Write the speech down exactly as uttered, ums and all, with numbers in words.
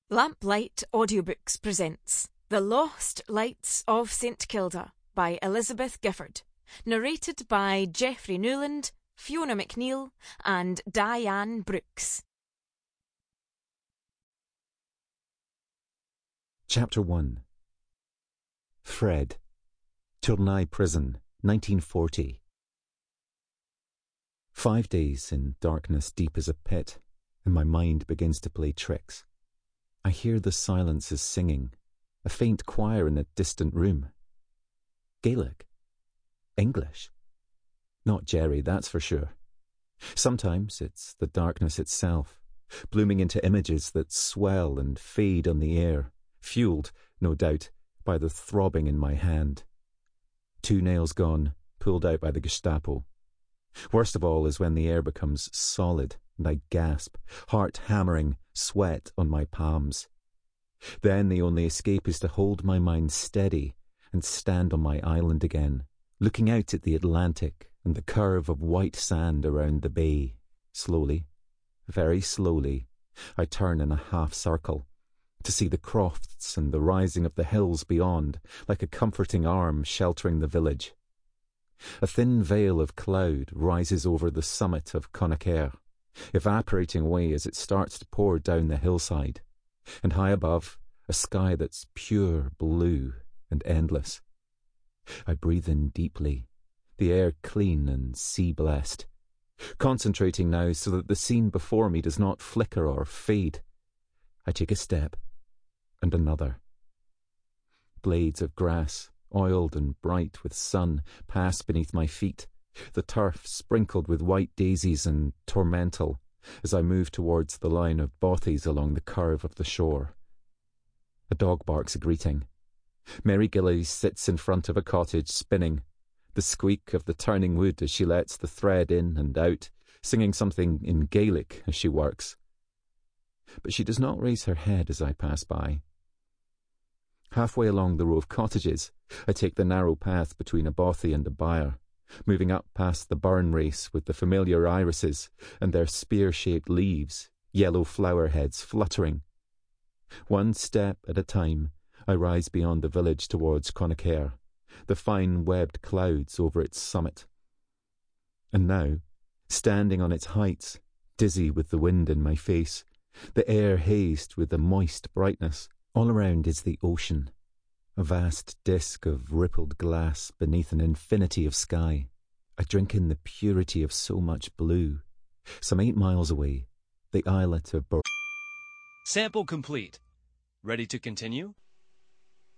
Lamplight Audiobooks presents The Lost Lights of Saint Kilda by Elizabeth Gifford, narrated by Geoffrey Newland, Fiona McNeill and Diane Brooks. Chapter one. Fred. Tournai Prison, nineteen forty. Five days in darkness deep as a pit, and my mind begins to play tricks. I hear the silences singing, a faint choir in a distant room. Gaelic. English. Not Jerry, that's for sure. Sometimes it's the darkness itself, blooming into images that swell and fade on the air, fueled, no doubt, by the throbbing in my hand. Two nails gone, pulled out by the Gestapo. Worst of all is when the air becomes solid and I gasp, heart hammering, sweat on my palms. Then the only escape is to hold my mind steady and stand on my island again, looking out at the Atlantic and the curve of white sand around the bay. Slowly, very slowly, I turn in a half circle to see the crofts and the rising of the hills beyond, like a comforting arm sheltering the village. A thin veil of cloud rises over the summit of Connacher, evaporating away as it starts to pour down the hillside, and high above, a sky that's pure blue and endless. I breathe in deeply, the air clean and sea-blessed, concentrating now so that the scene before me does not flicker or fade. I take a step, and another. Blades of grass, oiled and bright with sun, pass beneath my feet, the turf sprinkled with white daisies and tormental, as I move towards the line of bothies along the curve of the shore. A dog barks a greeting. Mary Gillies sits in front of a cottage spinning, the squeak of the turning wood as she lets the thread in and out, singing something in Gaelic as she works. But she does not raise her head as I pass by. Halfway along the row of cottages, I take the narrow path between a bothy and a byre, moving up past the burn race with the familiar irises and their spear-shaped leaves, yellow flower heads fluttering. One step at a time, I rise beyond the village towards Connacher, the fine webbed clouds over its summit. And now, standing on its heights, dizzy with the wind in my face, the air hazed with a moist brightness, all around is the ocean, a vast disk of rippled glass beneath an infinity of sky. I drink in the purity of so much blue. Some eight miles away, the islet of Bor- Sample complete. Ready to continue?